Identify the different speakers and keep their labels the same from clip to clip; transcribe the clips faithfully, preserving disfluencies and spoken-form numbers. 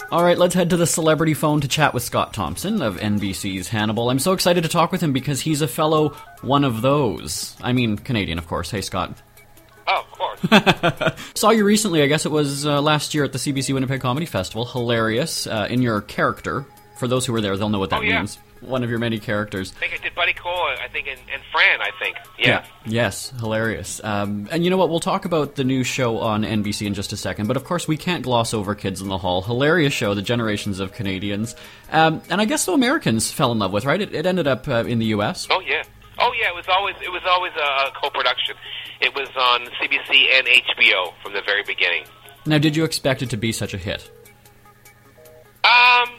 Speaker 1: All right, let's head to the celebrity phone to chat with Scott Thompson of N B C's Hannibal. I'm so excited to talk with him because he's a fellow one of those. I mean, Canadian, of course. Hey, Scott.
Speaker 2: Oh, of course.
Speaker 1: Saw you recently, I guess it was uh, last year at the C B C Winnipeg Comedy Festival. Hilarious uh, in your character. For those who were there, they'll know what that
Speaker 2: oh, yeah.
Speaker 1: means. One of your many characters.
Speaker 2: I think I did Buddy Cole, I think, and, and Fran, I think. Yeah. yeah.
Speaker 1: Yes, hilarious. Um, and you know what? We'll talk about the new show on N B C in just a second. But of course, we can't gloss over Kids in the Hall. Hilarious show, the generations of Canadians. Um, and I guess the Americans fell in love with, right? It, it ended up uh, in the U S.
Speaker 2: Oh, yeah. Oh, yeah. It was always it was always a co-production. It was on C B C and H B O from the very beginning.
Speaker 1: Now, did you expect it to be such a hit?
Speaker 2: Um...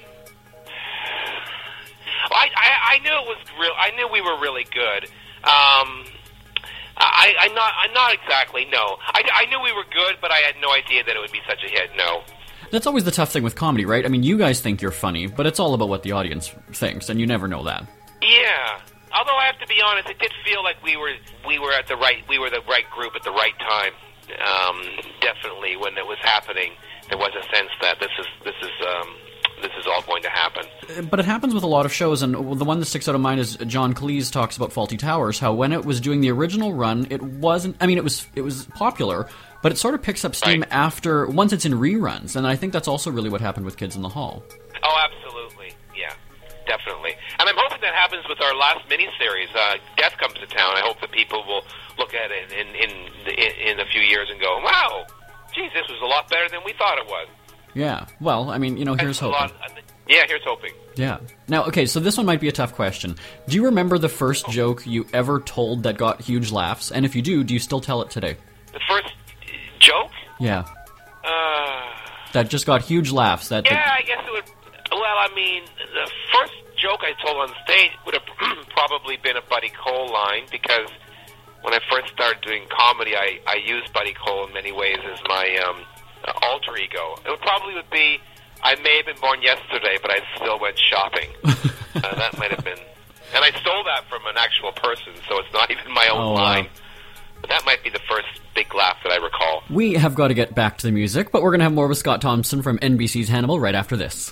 Speaker 2: I, I, I knew it was real. I knew we were really good. Um, I, I'm not. I'm not exactly. No, I, I knew we were good, but I had no idea that it would be such a hit. No.
Speaker 1: That's always the tough thing with comedy, right? I mean, you guys think you're funny, but it's all about what the audience thinks, and you never know that.
Speaker 2: Yeah. Although I have to be honest, it did feel like we were we were at the right we were the right group at the right time. Um, definitely, when it was happening, there was a sense that this is this is. Um, This is all going to happen.
Speaker 1: But it happens with a lot of shows, and the one that sticks out of mind is John Cleese talks about Fawlty Towers, how when it was doing the original run, it wasn't, I mean, it was it was popular, but it sort of picks up steam
Speaker 2: right.
Speaker 1: after, once it's in reruns, and I think that's also really what happened with Kids in the Hall.
Speaker 2: Oh, absolutely. Yeah, definitely. And I'm hoping that happens with our last miniseries, uh, Death Comes to Town. I hope that people will look at it in, in, in, in a few years and go, wow, geez, this was a lot better than we thought it was.
Speaker 1: Yeah, well, I mean, you know, here's hoping.
Speaker 2: Lot, yeah, here's hoping.
Speaker 1: Yeah. Now, okay, so this one might be a tough question. Do you remember the first oh. joke you ever told that got huge laughs? And if you do, do you still tell it today?
Speaker 2: The first joke?
Speaker 1: Yeah.
Speaker 2: Uh,
Speaker 1: that just got huge laughs. That.
Speaker 2: Yeah,
Speaker 1: that...
Speaker 2: I guess it would... Well, I mean, the first joke I told on stage would have probably been a Buddy Cole line, because when I first started doing comedy, I, I used Buddy Cole in many ways as my... Um, Uh, alter ego. It would probably would be, I may have been born yesterday, but I still went shopping. uh, that might have been, and I stole that from an actual person, so it's not even my own
Speaker 1: oh,
Speaker 2: line.
Speaker 1: Wow.
Speaker 2: But that might be the first big laugh that I recall.
Speaker 1: We have got to get back to the music, but we're going to have more with Scott Thompson from N B C's Hannibal right after this.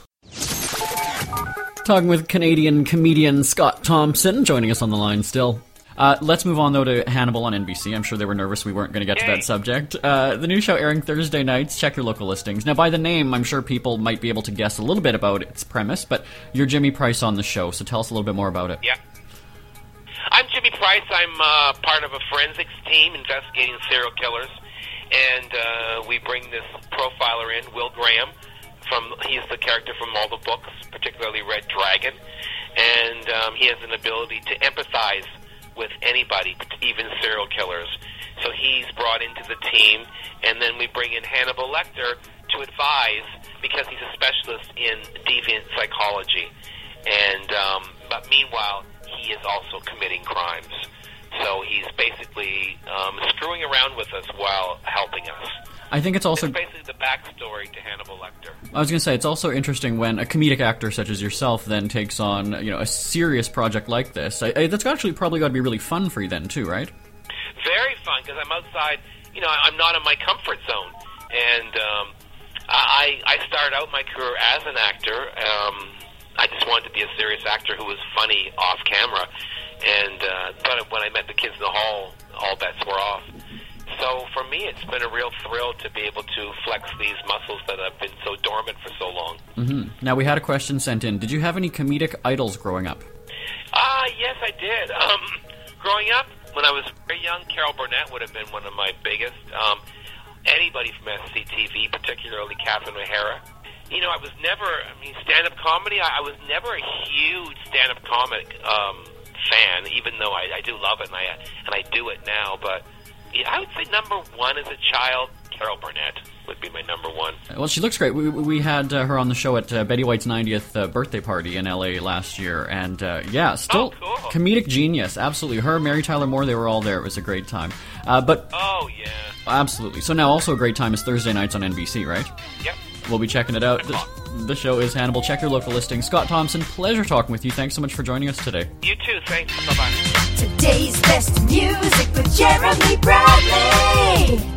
Speaker 1: Talking with Canadian comedian Scott Thompson, joining us on the line still. Uh, let's move on, though, to Hannibal on N B C. I'm sure they were nervous we weren't going to get
Speaker 2: Yay.
Speaker 1: to that subject. Uh, the new show airing Thursday nights. Check your local listings. Now, by the name, I'm sure people might be able to guess a little bit about its premise, but you're Jimmy Price on the show, so tell us a little bit more about it.
Speaker 2: Yeah. I'm Jimmy Price. I'm uh, part of a forensics team investigating serial killers, and uh, we bring this profiler in, Will Graham. From He's the character from all the books, particularly Red Dragon, and um, he has an ability to empathize with anybody, even serial killers. So he's brought into the team, and then we bring in Hannibal Lecter to advise, because he's a specialist in deviant psychology. And um, but meanwhile, he is also committing crimes. So he's basically um, screwing around with us while helping us.
Speaker 1: I think it's also...
Speaker 2: It's basically the backstory to Hannibal Lecter.
Speaker 1: I was going to say, it's also interesting when a comedic actor such as yourself then takes on, you know, a serious project like this. I, I, that's actually probably got to be really fun for you then, too, right?
Speaker 2: Very fun, because I'm outside, you know, I'm not in my comfort zone. And um, I, I started out my career as an actor. Um, I just wanted to be a serious actor who was funny off camera. And uh, but when I met the Kids in the Hall, all bets were off. So for me, it's been a real thrill to be able to flex these muscles that have been so dormant for so long.
Speaker 1: Mm-hmm. Now, we had a question sent in. Did you have any comedic idols growing up?
Speaker 2: Ah, uh, yes, I did. Um, growing up, when I was very young, Carol Burnett would have been one of my biggest. Um, anybody from S C T V, particularly Catherine O'Hara. You know, I was never, I mean, stand-up comedy, I, I was never a huge stand-up comic um, fan, even though I, I do love it, and I, and I do it now, but... Yeah, I would say number one as a child, Carol Burnett would be my number one.
Speaker 1: Well, she looks great. We, we had uh, her on the show at uh, Betty White's ninetieth uh, birthday party in L A last year, and uh, yeah, still
Speaker 2: oh, cool.
Speaker 1: Comedic genius, absolutely. Her, Mary Tyler Moore, they were all there. It was a great time. Uh, but
Speaker 2: Oh, yeah.
Speaker 1: Absolutely. So now also a great time is Thursday nights on N B C, right?
Speaker 2: Yep.
Speaker 1: We'll be checking it out. The, the show is Hannibal. Check your local listing. Scott Thompson, pleasure talking with you. Thanks so much for joining us today.
Speaker 2: You too. Thanks. Bye-bye.
Speaker 3: Today's best music with Jeremy Bradley.